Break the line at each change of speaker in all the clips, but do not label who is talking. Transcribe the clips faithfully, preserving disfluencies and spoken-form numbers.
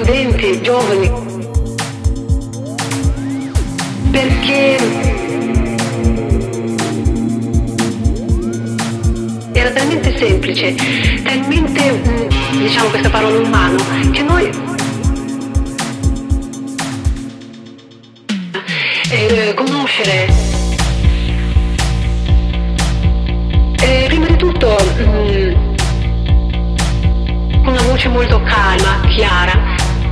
studenti, giovani, perché era talmente semplice, talmente, diciamo questa parola umano, che noi eh, conoscere eh, prima di tutto mh, una voce molto calma, chiara,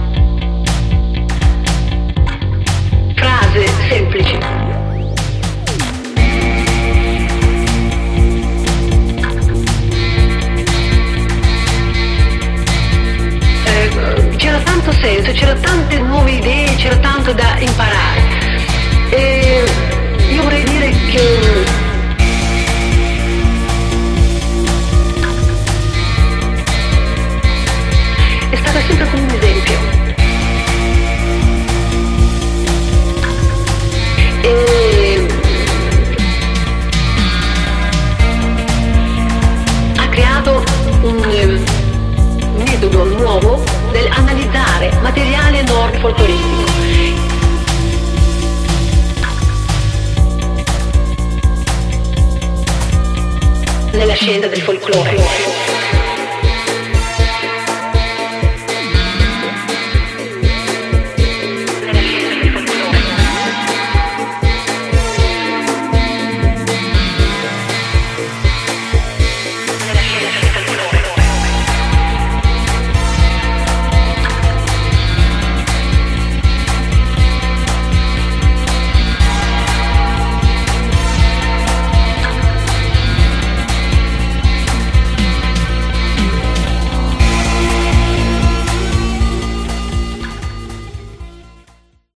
frasi semplici. Eh, c'era tanto senso, c'era tante nuove idee, c'era tanto da imparare. E io vorrei dire che è stata sempre come un esempio. E ha creato un metodo nuovo nell'analizzare materiale nord folcloristico. Nella scienza del folklore.